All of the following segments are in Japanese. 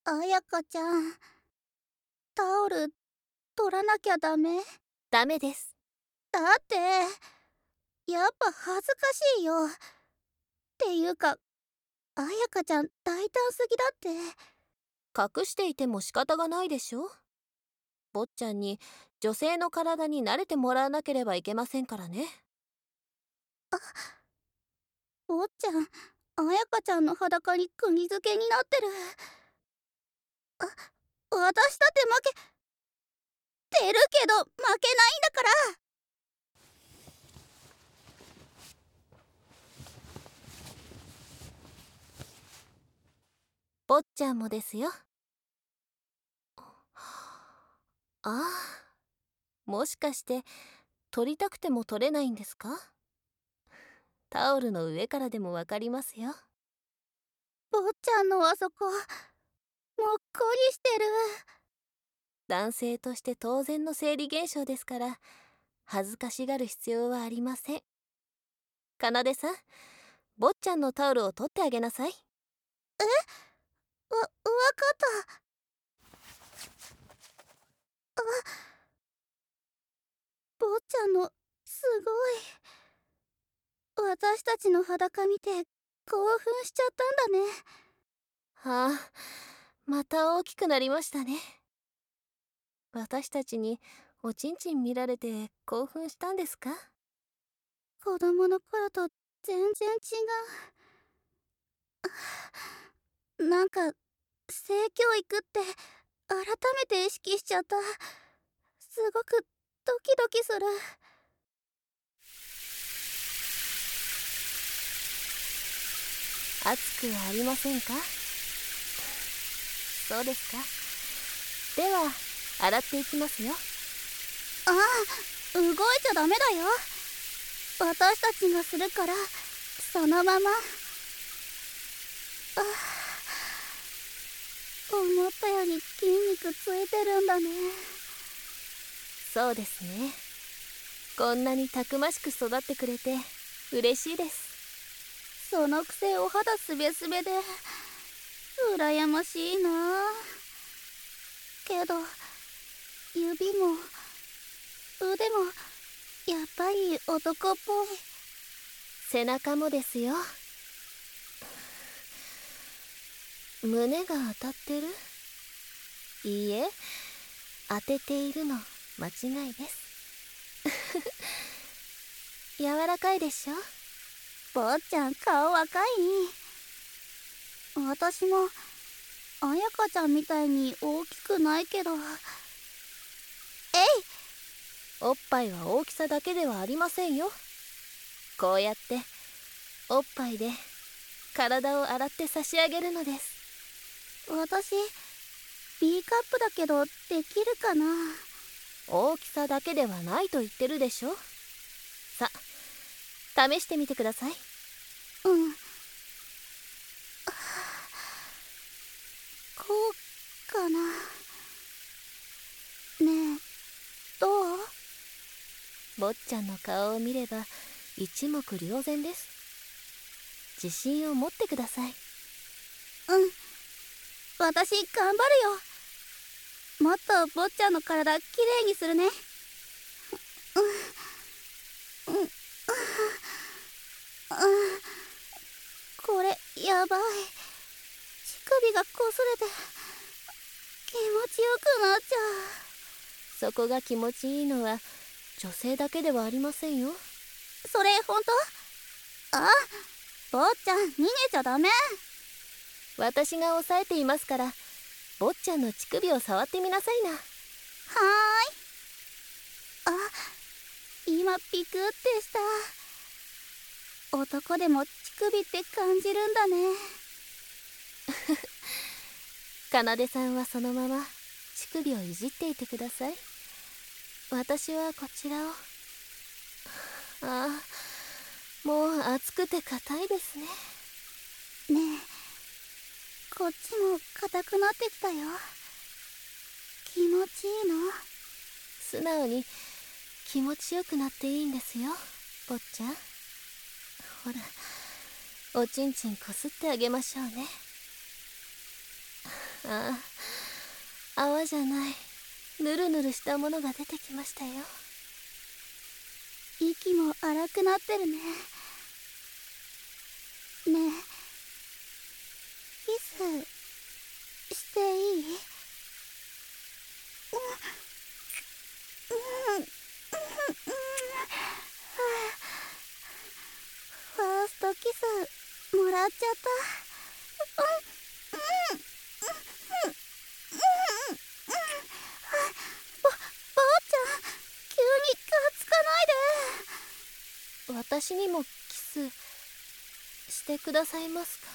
彩香ちゃん、タオル取らなきゃダメ？ ダメです。 だって、やっぱ恥ずかしいよ。っていうか、彩香ちゃん大胆すぎだって。 隠していても仕方がないでしょ。坊ちゃんに女性の体に慣れてもらわなければいけませんからね。 坊ちゃん、彩香ちゃんの裸に釘付けになってる。あ、私だって負けてるけど負けないんだから。 坊ちゃんもですよ。ああ、もしかして取りたくても取れないんですか？タオルの上からでもわかりますよ。 坊ちゃんのあそこ、もっこりしてる。 男性として当然の生理現象ですから、恥ずかしがる必要はありません。奏さん、坊ちゃんのタオルを取ってあげなさい。 わかった。坊ちゃんの、すごい。私たちの裸見て興奮しちゃったんだね。 はあ、また大きくなりましたね。私たちにおちんちん見られて興奮したんですか？ 子供の頃と全然違う。なんか、性教育って改めて意識しちゃった。すごくドキドキする。 熱くありませんか？そうですか。では洗っていきますよ。 ああ、動いちゃダメだよ。私たちがするから、そのまま。思ったより筋肉ついてるんだね。 そうですね。こんなにたくましく育ってくれて嬉しいです。 そのくせお肌すべすべで羨ましいな。けど指も腕もやっぱり男っぽい。 背中もですよ。胸が当たってる？いいえ、当てているの間違いです。柔らかいでしょ。 坊ちゃん顔若い。私も彩香ちゃんみたいに大きくないけど。えい。 おっぱいは大きさだけではありませんよ。こうやっておっぱいで体を洗って差し上げるのです。 私 B カップだけどできるかな。 大きさだけではないと言ってるでしょ。さ、試してみてください。 うん。こうかな。ねえ、どう？ 坊ちゃんの顔を見れば一目瞭然です。自信を持ってください。 うん、私頑張るよ。もっと坊ちゃんの体きれいにするね。うん、うん、うん、これやばい。乳首がこすれて気持ちよくなっちゃそこが気持ちいいのは女性だけではありませんよ。 う。それ本当？あ、坊ちゃん逃げちゃダメ。 私が抑えていますから、坊ちゃんの乳首を触ってみなさいな。 はーい。あ、今ピクってした。男でも乳首って感じるんだね。 奏さんはそのまま乳首をいじっていてください。私はこちらを。ああ、もう熱くて硬いですね。 ねえ、こっちも硬くなってきたよ。気持ちいいの？ 素直に気持ちよくなっていいんですよ、坊ちゃん。ほら、おちんちんこすってあげましょうね。 ああ、泡じゃない、ぬるぬるしたものが出てきましたよ。 息も荒くなってるね。ねえ、キスしていい？ファーストキスもらっちゃった。ばあちゃん、急にがっつかないで。 私にもキスしてくださいますか？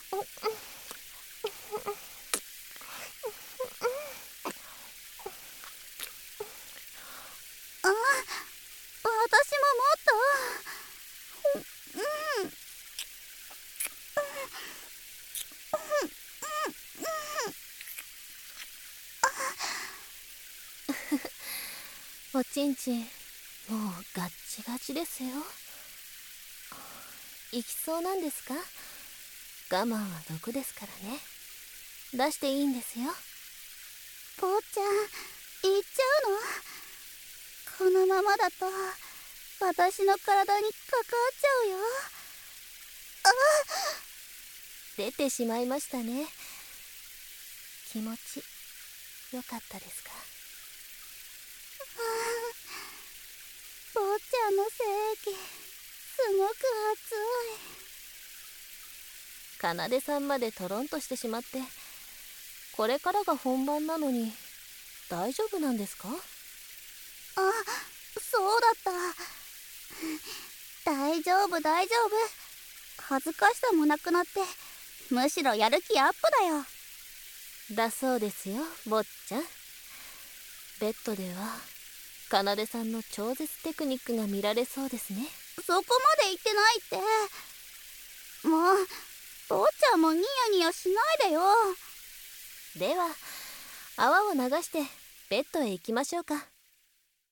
あ、私ももっと。 おちんちん、もうガッチガチですよ。行きそうなんですか？我慢は毒ですからね。出していいんですよ。 坊ちゃん、行っちゃうの？このままだと私の体にかかっちゃうよ。 出てしまいましたね。気持ちよかったですか？ 坊ちゃんの精液すごく奏さんまでトロンとしてしまって、これからが本番なのに大丈夫なんですか？ 熱い。あ、そうだった。大丈夫大丈夫。恥ずかしさもなくなって、むしろやる気アップだよ。 だそうですよ、坊ちゃん。ベッドでは奏さんの超絶テクニックが見られそうですね。 そこまで言ってないって。もう坊ちゃんもニヤニヤしないでよ。 では泡を流してベッドへ行きましょうか。